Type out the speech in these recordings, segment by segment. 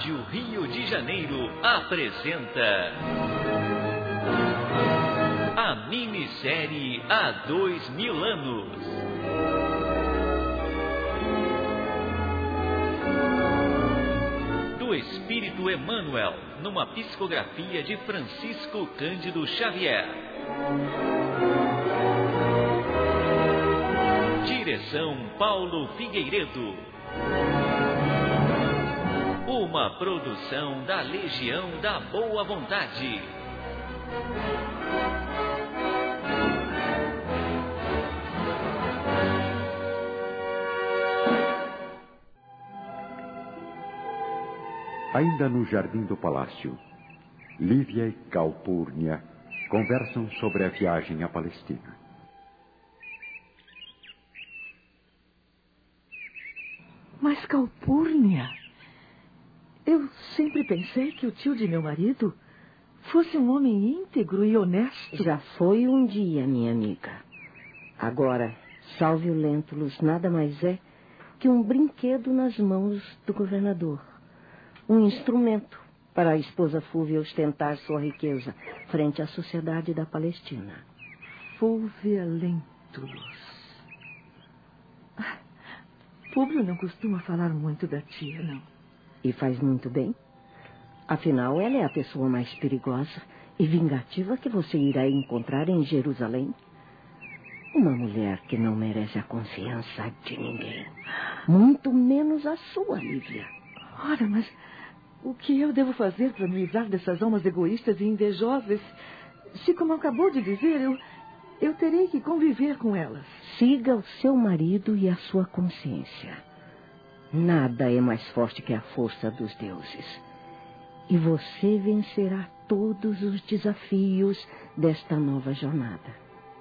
Rádio Rio de Janeiro apresenta a minissérie Há 2000 anos. Do Espírito Emmanuel, numa psicografia de Francisco Cândido Xavier. Direção Paulo Figueiredo. Uma produção da Legião da Boa Vontade. Ainda no jardim do palácio, Lívia e Calpurnia conversam sobre a viagem à Palestina. Mas Calpurnia, eu sempre pensei que o tio de meu marido fosse um homem íntegro e honesto. Já foi um dia, minha amiga. Agora, Salvio Lentulus nada mais é que um brinquedo nas mãos do governador. Um instrumento para a esposa Fúvia ostentar sua riqueza frente à sociedade da Palestina. Fúvia Lentulus. Públio não costuma falar muito da tia, não. E faz muito bem. Afinal, ela é a pessoa mais perigosa e vingativa que você irá encontrar em Jerusalém. Uma mulher que não merece a confiança de ninguém. Muito menos a sua, Lívia. Ora, mas o que eu devo fazer para me livrar dessas almas egoístas e invejosas? Se, como acabou de dizer, eu terei que conviver com elas. Siga o seu marido e a sua consciência. Nada é mais forte que a força dos deuses. E você vencerá todos os desafios desta nova jornada.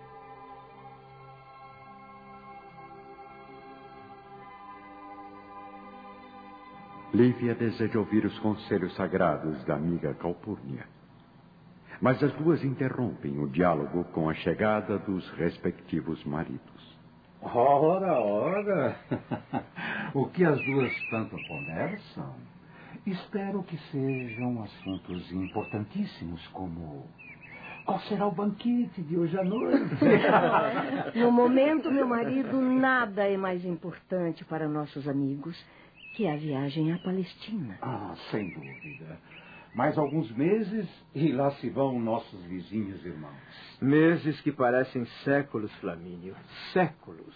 Lívia deseja ouvir os conselhos sagrados da amiga Calpurnia. Mas as duas interrompem o diálogo com a chegada dos respectivos maridos. Ora! O que as duas tanto conversam? Espero que sejam assuntos importantíssimos como... Qual será o banquete de hoje à noite? No momento, meu marido, nada é mais importante para nossos amigos que a viagem à Palestina. Sem dúvida. Mais alguns meses e lá se vão nossos vizinhos irmãos. Meses que parecem séculos, Flamínio. Séculos.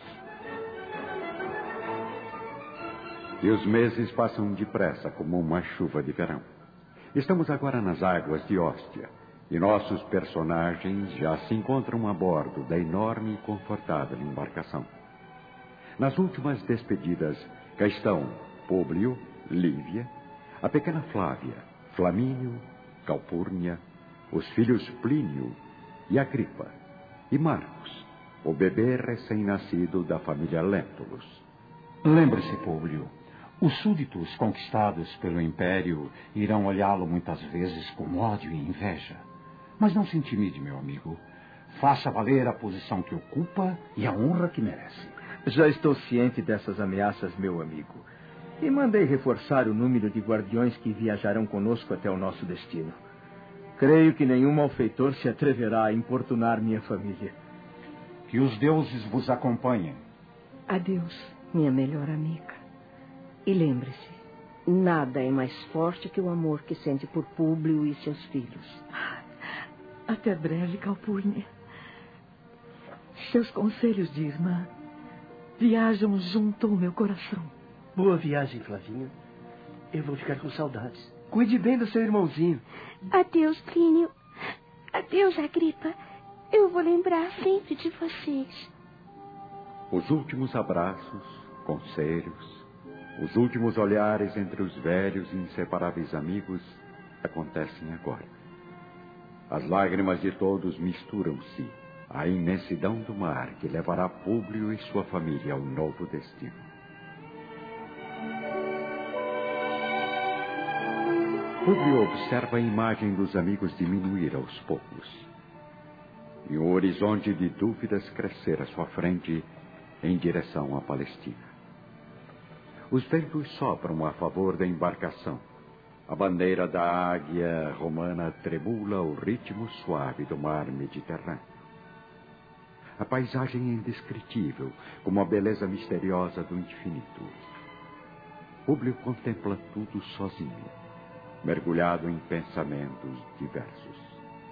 E os meses passam depressa como uma chuva de verão. Estamos agora nas águas de Óstia. E nossos personagens já se encontram a bordo da enorme e confortável embarcação. Nas últimas despedidas, cá estão Públio, Lívia, a pequena Flávia, Flamínio, Calpurnia, os filhos Plínio e Agripa, e Marcos, o bebê recém-nascido da família Lentulus. Lembre-se, Públio, os súditos conquistados pelo Império irão olhá-lo muitas vezes com ódio e inveja. Mas não se intimide, meu amigo. Faça valer a posição que ocupa e a honra que merece. Já estou ciente dessas ameaças, meu amigo. E mandei reforçar o número de guardiões que viajarão conosco até o nosso destino. Creio que nenhum malfeitor se atreverá a importunar minha família. Que os deuses vos acompanhem. Adeus, minha melhor amiga. E lembre-se, nada é mais forte que o amor que sente por Públio e seus filhos. Até breve, Calpurnia. Seus conselhos de irmã viajam junto ao meu coração. Boa viagem, Flavinha. Eu vou ficar com saudades. Cuide bem do seu irmãozinho. Adeus, Plínio. Adeus, Agripa. Eu vou lembrar sempre de vocês. Os últimos abraços, conselhos, os últimos olhares entre os velhos e inseparáveis amigos acontecem agora. As lágrimas de todos misturam-se à imensidão do mar que levará Públio e sua família ao novo destino. Públio observa a imagem dos amigos diminuir aos poucos. E um horizonte de dúvidas crescer à sua frente em direção à Palestina. Os ventos sopram a favor da embarcação. A bandeira da águia romana tremula ao ritmo suave do mar Mediterrâneo. A paisagem é indescritível, como a beleza misteriosa do infinito. Públio contempla tudo sozinho, mergulhado em pensamentos diversos.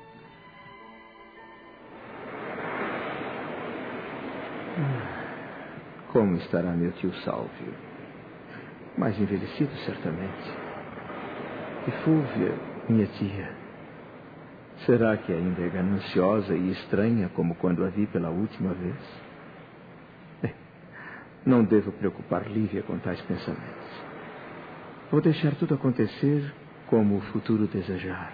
Como estará meu tio Sálvio? Mais envelhecido, certamente. E Fúvia, minha tia, será que ainda é gananciosa e estranha como quando a vi pela última vez? Não devo preocupar Lívia com tais pensamentos. Vou deixar tudo acontecer como o futuro desejar.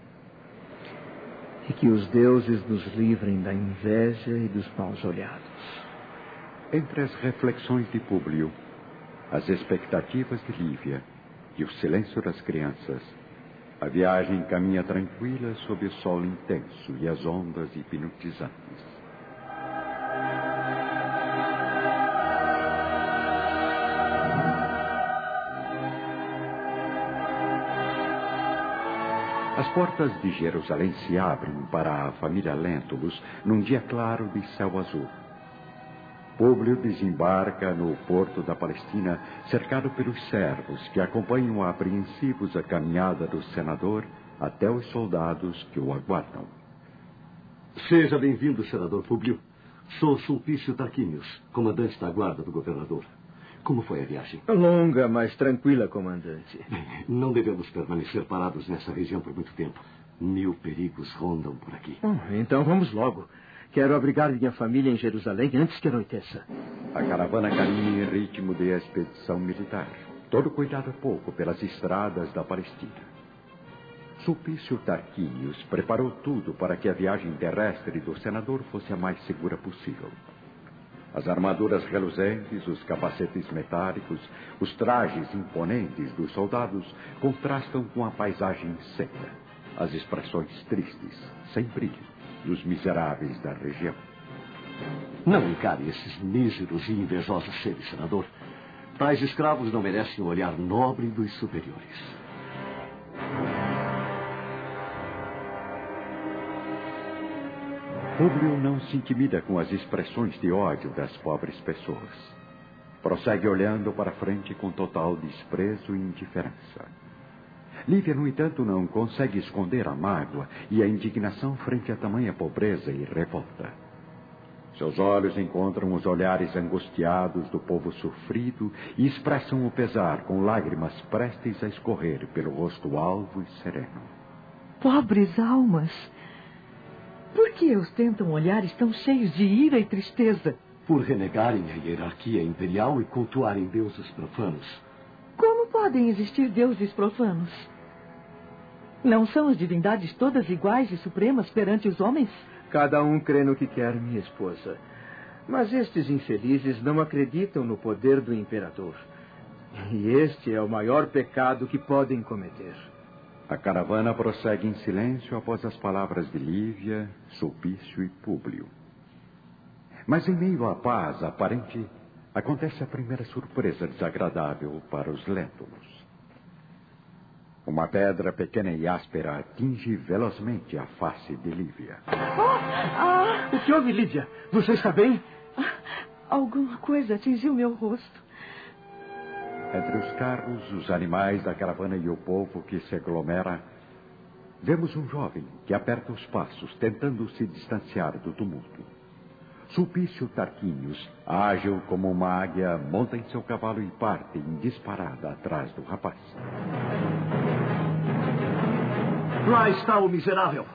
E que os deuses nos livrem da inveja e dos maus olhados. Entre as reflexões de Públio, as expectativas de Lívia e o silêncio das crianças, a viagem caminha tranquila sob o sol intenso e as ondas hipnotizantes. As portas de Jerusalém se abrem para a família Lentulus num dia claro de céu azul. Públio desembarca no porto da Palestina, cercado pelos servos que acompanham apreensivos a caminhada do senador até os soldados que o aguardam. Seja bem-vindo, senador Públio. Sou Sulpício Tarquínios, comandante da guarda do governador. Como foi a viagem? Longa, mas tranquila, comandante. Não devemos permanecer parados nessa região por muito tempo. 1000 perigos rondam por aqui. Então vamos logo. Quero abrigar minha família em Jerusalém antes que anoiteça. A caravana caminha em ritmo de expedição militar. Todo cuidado é pouco pelas estradas da Palestina. Sulpício Tarquínios preparou tudo para que a viagem terrestre do senador fosse a mais segura possível. As armaduras reluzentes, os capacetes metálicos, os trajes imponentes dos soldados contrastam com a paisagem seca, as expressões tristes, sem brilho, dos miseráveis da região. Não encare esses míseros e invejosos seres, senador. Tais escravos não merecem o olhar nobre dos superiores. Públio não se intimida com as expressões de ódio das pobres pessoas. Prossegue olhando para frente com total desprezo e indiferença. Lívia, no entanto, não consegue esconder a mágoa e a indignação frente a tamanha pobreza e revolta. Seus olhos encontram os olhares angustiados do povo sofrido e expressam o pesar com lágrimas prestes a escorrer pelo rosto alvo e sereno. Pobres almas! Por que ostentam olhares tão cheios de ira e tristeza? Por renegarem a hierarquia imperial e cultuarem deuses profanos. Como podem existir deuses profanos? Não são as divindades todas iguais e supremas perante os homens? Cada um crê no que quer, minha esposa. Mas estes infelizes não acreditam no poder do imperador. E este é o maior pecado que podem cometer. A caravana prossegue em silêncio após as palavras de Lívia, Sulpício e Públio. Mas em meio à paz aparente, acontece a primeira surpresa desagradável para os Lentulus. Uma pedra pequena e áspera atinge velozmente a face de Lívia. O que houve, Lídia? Você está bem? Alguma coisa atingiu meu rosto. Entre os carros, os animais da caravana e o povo que se aglomera, vemos um jovem que aperta os passos, tentando se distanciar do tumulto. Sulpício Tarquínios, ágil como uma águia, monta em seu cavalo e parte em disparada atrás do rapaz. Lá está o miserável.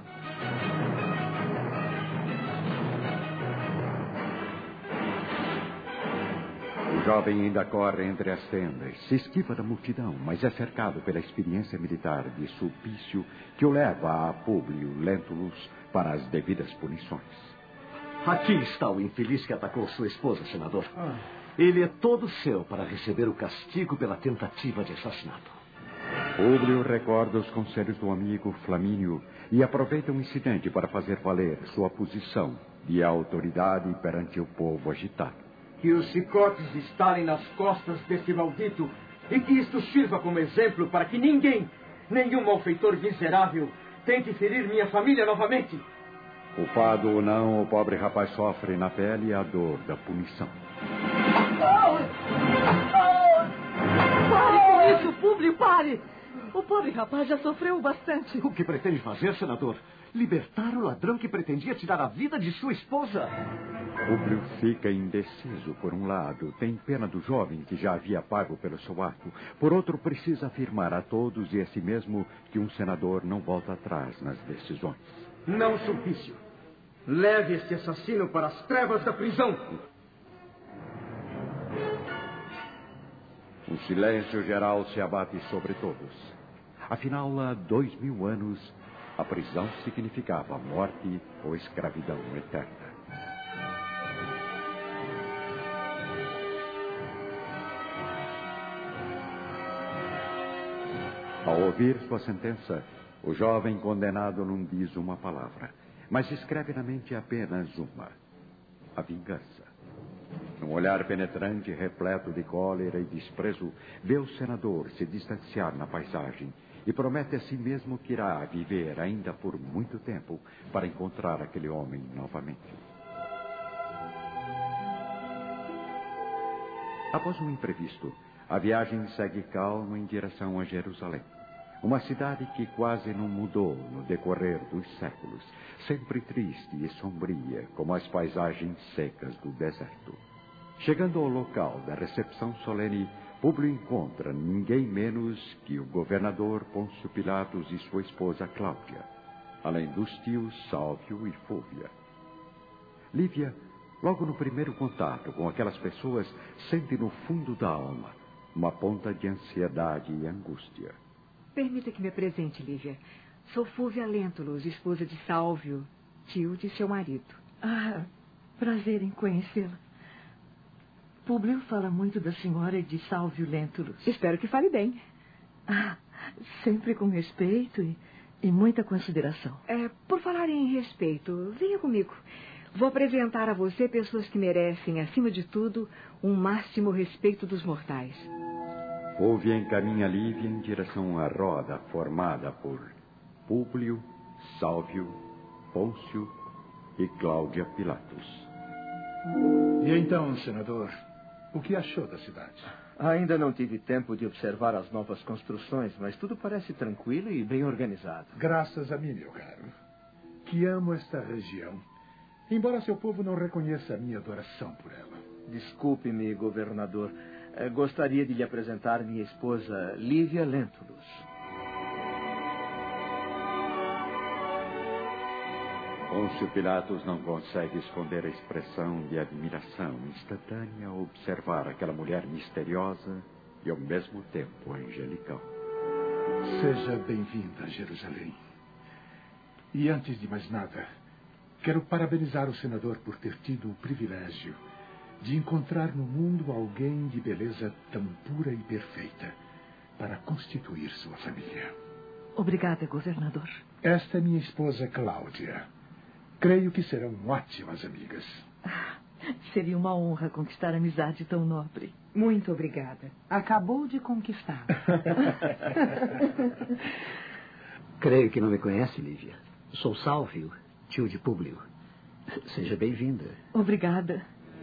O jovem ainda corre entre as tendas, se esquiva da multidão, mas é cercado pela experiência militar de Sulpício, que o leva a Públio Lentulus para as devidas punições. Aqui está o infeliz que atacou sua esposa, senador. Ele é todo seu para receber o castigo pela tentativa de assassinato. Públio recorda os conselhos do amigo Flamínio e aproveita o incidente para fazer valer sua posição de autoridade perante o povo agitado. Que os chicotes estalem nas costas deste maldito e que isto sirva como exemplo para que ninguém, nenhum malfeitor miserável tente ferir minha família novamente. Culpado ou não, o pobre rapaz sofre na pele a dor da punição. Pare com isso, Públio, pare! O pobre rapaz já sofreu bastante. O que pretende fazer, senador? Libertar o ladrão que pretendia tirar a vida de sua esposa? Públio fica indeciso. Por um lado, tem pena do jovem que já havia pago pelo seu ato. Por outro, precisa afirmar a todos e a si mesmo que um senador não volta atrás nas decisões. Não, Sulpício. Leve este assassino para as trevas da prisão. Um silêncio geral se abate sobre todos. Afinal, há 2000 anos, a prisão significava morte ou escravidão eterna. Ao ouvir sua sentença, o jovem condenado não diz uma palavra, mas escreve na mente apenas uma: a vingança. Num olhar penetrante, repleto de cólera e desprezo, vê o senador se distanciar na paisagem e promete a si mesmo que irá viver ainda por muito tempo para encontrar aquele homem novamente. Após um imprevisto, a viagem segue calma em direção a Jerusalém. Uma cidade que quase não mudou no decorrer dos séculos, sempre triste e sombria, como as paisagens secas do deserto. Chegando ao local da recepção solene, Públio encontra ninguém menos que o governador Pôncio Pilatos e sua esposa Cláudia, além dos tios Sálvio e Fúvia. Lívia, logo no primeiro contato com aquelas pessoas, sente no fundo da alma uma ponta de ansiedade e angústia. Permita que me apresente, Lívia. Sou Fúvia Lentulus, esposa de Sálvio, tio de seu marido. Ah, prazer em conhecê-la. Públio fala muito da senhora e de Sálvio Lentulus. Espero que fale bem. Ah, sempre com respeito e muita consideração. Por falar em respeito, venha comigo. Vou apresentar a você pessoas que merecem, acima de tudo, um máximo respeito dos mortais. Fúvia encaminha Lívia em direção à roda formada por Públio, Sálvio, Pôncio e Cláudia Pilatos. E então, senador, o que achou da cidade? Ainda não tive tempo de observar as novas construções, mas tudo parece tranquilo e bem organizado. Graças a mim, meu caro, que amo esta região, embora seu povo não reconheça a minha adoração por ela. Desculpe-me, governador. Gostaria de lhe apresentar minha esposa, Lívia Lentulus. Pôncio Pilatos não consegue esconder a expressão de admiração instantânea ao observar aquela mulher misteriosa e, ao mesmo tempo, angelical. Seja bem-vinda a Jerusalém. E, antes de mais nada, quero parabenizar o senador por ter tido o privilégio de encontrar no mundo alguém de beleza tão pura e perfeita para constituir sua família. Obrigada, governador. Esta é minha esposa Cláudia. Creio que serão ótimas amigas. Seria uma honra conquistar amizade tão nobre. Muito obrigada. Acabou de conquistar. Creio que não me conhece, Lívia. Sou Sálvio, tio de Públio. Seja bem-vinda. Obrigada.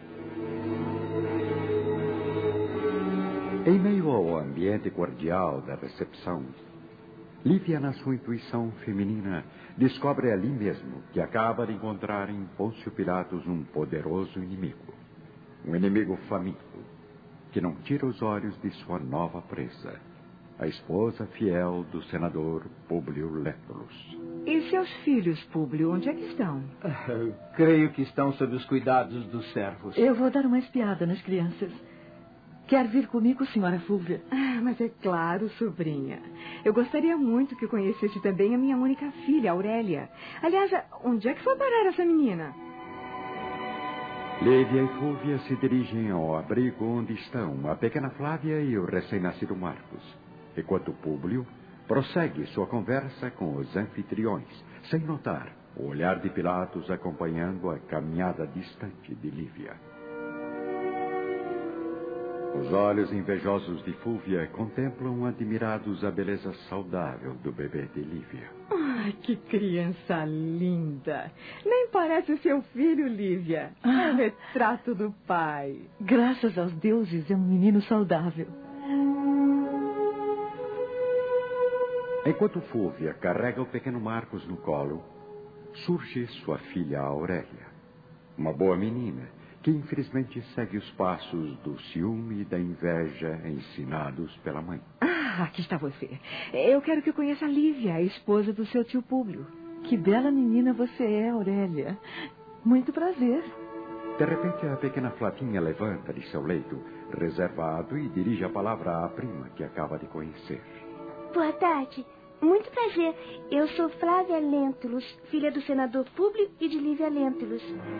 Em meio ao ambiente cordial da recepção, Lívia, na sua intuição feminina, descobre ali mesmo que acaba de encontrar em Pôncio Pilatos um poderoso inimigo. Um inimigo faminto, que não tira os olhos de sua nova presa, a esposa fiel do senador Públio Lentulus. E seus filhos, Públio, onde é que estão? Creio que estão sob os cuidados dos servos. Eu vou dar uma espiada nas crianças. Quer vir comigo, senhora Fúvia? Mas é claro, sobrinha. Eu gostaria muito que conhecesse também a minha única filha, Aurélia. Aliás, onde é que foi parar essa menina? Lívia e Fúvia se dirigem ao abrigo onde estão a pequena Flávia e o recém-nascido Marcos, enquanto Públio prossegue sua conversa com os anfitriões, sem notar o olhar de Pilatos acompanhando a caminhada distante de Lívia. Os olhos invejosos de Fúvia contemplam admirados a beleza saudável do bebê de Lívia. Ai, que criança linda. Nem parece o seu filho, Lívia. É o retrato do pai. Graças aos deuses, é um menino saudável. Enquanto Fúvia carrega o pequeno Marcos no colo, surge sua filha Aurélia. Uma boa menina que infelizmente segue os passos do ciúme e da inveja ensinados pela mãe. Ah, aqui está você. Eu quero que conheça a Lívia, a esposa do seu tio Públio. Que bela menina você é, Aurélia. Muito prazer. De repente, a pequena Flavinha levanta de seu leito reservado e dirige a palavra à prima que acaba de conhecer. Boa tarde. Muito prazer. Eu sou Flávia Lentulus, filha do senador Públio e de Lívia Lentulus.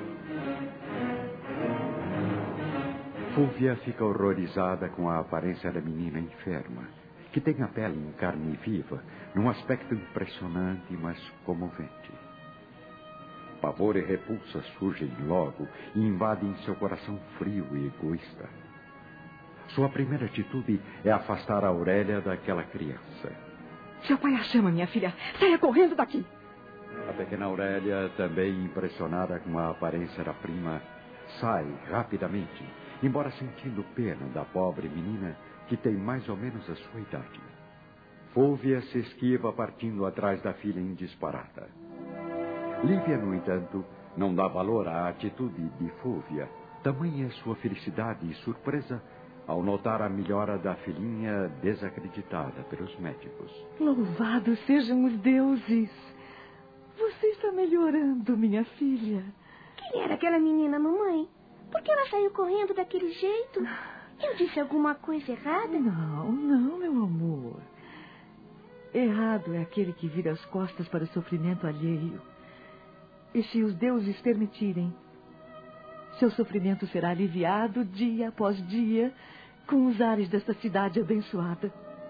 Fúvia fica horrorizada com a aparência da menina enferma, que tem a pele em carne viva, num aspecto impressionante, mas comovente. Pavor e repulsa surgem logo e invadem seu coração frio e egoísta. Sua primeira atitude é afastar a Aurélia daquela criança. Seu pai a chama, minha filha. Saia correndo daqui. A pequena Aurélia, também impressionada com a aparência da prima, sai rapidamente, embora sentindo pena da pobre menina que tem mais ou menos a sua idade. Fúvia se esquiva partindo atrás da filha em disparada. Lívia, no entanto, não dá valor à atitude de Fúvia. Tamanha é sua felicidade e surpresa ao notar a melhora da filhinha desacreditada pelos médicos. Louvados sejam os deuses. Você está melhorando, minha filha. Quem era aquela menina, mamãe? Por que ela saiu correndo daquele jeito? Eu disse alguma coisa errada? Não, meu amor. Errado é aquele que vira as costas para o sofrimento alheio. E se os deuses permitirem, seu sofrimento será aliviado dia após dia com os ares desta cidade abençoada.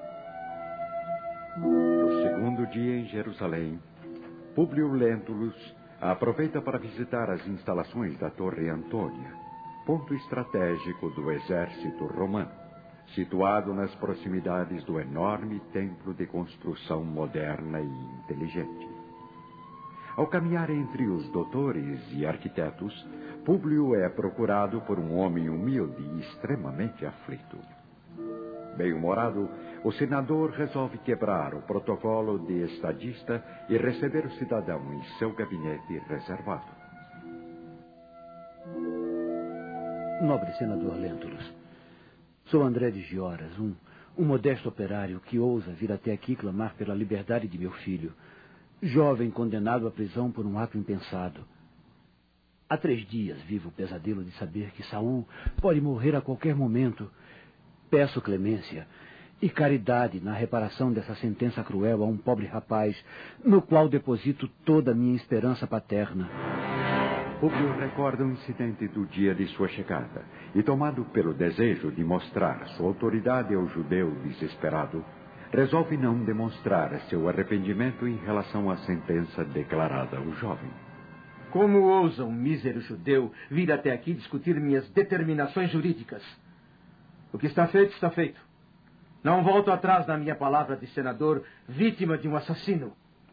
No segundo dia em Jerusalém, Públio Lentulus aproveita para visitar as instalações da Torre Antônia, ponto estratégico do exército romano, situado nas proximidades do enorme templo de construção moderna e inteligente. Ao caminhar entre os doutores e arquitetos, Públio é procurado por um homem humilde e extremamente aflito. Bem-humorado, o senador resolve quebrar o protocolo de estadista e receber o cidadão em seu gabinete reservado. Nobre senador Lentulus, sou André de Gioras, um modesto operário que ousa vir até aqui clamar pela liberdade de meu filho, jovem condenado à prisão por um ato impensado. Há 3 dias vivo o pesadelo de saber que Saul pode morrer a qualquer momento. Peço clemência e caridade na reparação dessa sentença cruel a um pobre rapaz, no qual deposito toda a minha esperança paterna. Públio recorda o incidente do dia de sua chegada e, tomado pelo desejo de mostrar sua autoridade ao judeu desesperado, resolve não demonstrar seu arrependimento em relação à sentença declarada ao jovem. Como ousa um mísero judeu vir até aqui discutir minhas determinações jurídicas? O que está feito, está feito. Não volto atrás da minha palavra de senador, vítima de um assassino.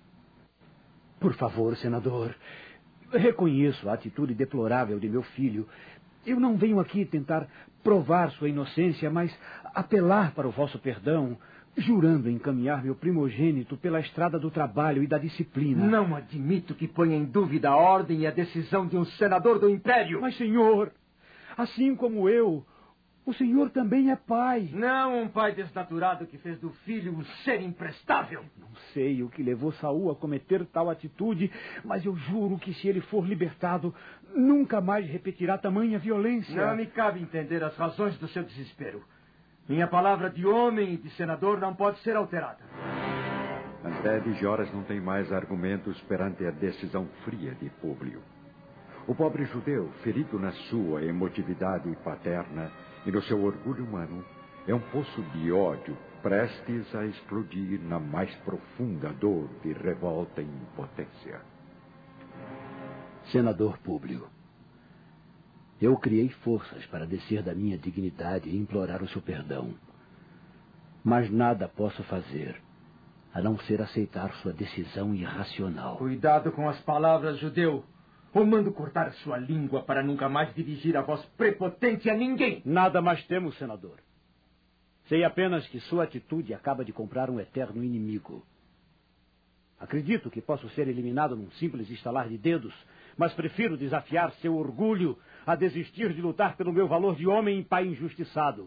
Por favor, senador, reconheço a atitude deplorável de meu filho. Eu não venho aqui tentar provar sua inocência, mas apelar para o vosso perdão, jurando encaminhar meu primogênito pela estrada do trabalho e da disciplina. Não admito que ponha em dúvida a ordem e a decisão de um senador do Império. Mas, senhor, assim como eu, o senhor também é pai. Não um pai desnaturado que fez do filho um ser imprestável. Não sei o que levou Saul a cometer tal atitude, mas eu juro que se ele for libertado, nunca mais repetirá tamanha violência. Não me cabe entender as razões do seu desespero. Minha palavra de homem e de senador não pode ser alterada. André de Gioras não tem mais argumentos perante a decisão fria de Públio. O pobre judeu, ferido na sua emotividade paterna e no seu orgulho humano, é um poço de ódio prestes a explodir na mais profunda dor de revolta e impotência. Senador Públio, Eu criei forças para descer da minha dignidade e implorar o seu perdão. Mas nada posso fazer, a não ser aceitar sua decisão irracional. Cuidado com as palavras, judeu. Ou mando cortar sua língua para nunca mais dirigir a voz prepotente a ninguém. Nada mais temos, senador. Sei apenas que sua atitude acaba de comprar um eterno inimigo. Acredito que posso ser eliminado num simples estalar de dedos, mas prefiro desafiar seu orgulho a desistir de lutar pelo meu valor de homem e pai injustiçado.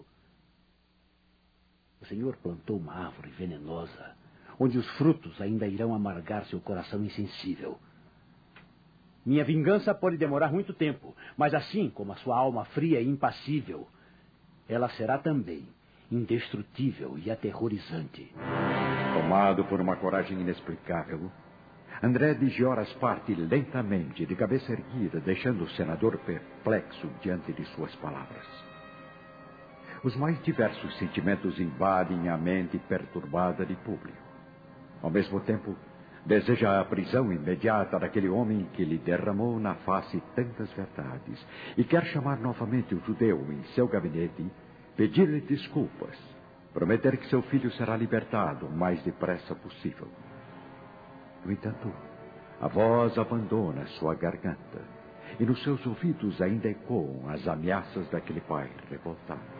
O senhor plantou uma árvore venenosa, onde os frutos ainda irão amargar seu coração insensível. Minha vingança pode demorar muito tempo, mas assim como a sua alma fria e impassível, ela será também indestrutível e aterrorizante. Tomado por uma coragem inexplicável, André de Gioras parte lentamente, de cabeça erguida, deixando o senador perplexo diante de suas palavras. Os mais diversos sentimentos invadem a mente perturbada de Públio. Ao mesmo tempo, deseja a prisão imediata daquele homem que lhe derramou na face tantas verdades e quer chamar novamente o judeu em seu gabinete, pedir-lhe desculpas, prometer que seu filho será libertado o mais depressa possível. No entanto, a voz abandona sua garganta e nos seus ouvidos ainda ecoam as ameaças daquele pai revoltado.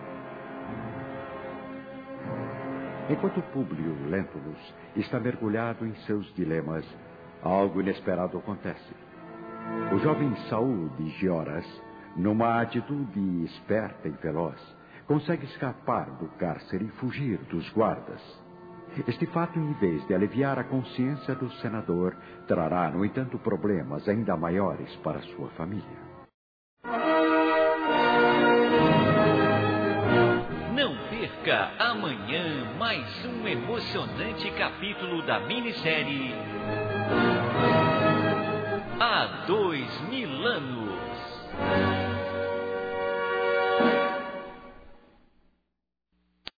Enquanto Públio Lentulus está mergulhado em seus dilemas, algo inesperado acontece. O jovem Saul de Gioras, numa atitude esperta e veloz, consegue escapar do cárcere e fugir dos guardas. Este fato, em vez de aliviar a consciência do senador, trará, no entanto, problemas ainda maiores para sua família. Não perca amanhã mais um emocionante capítulo da minissérie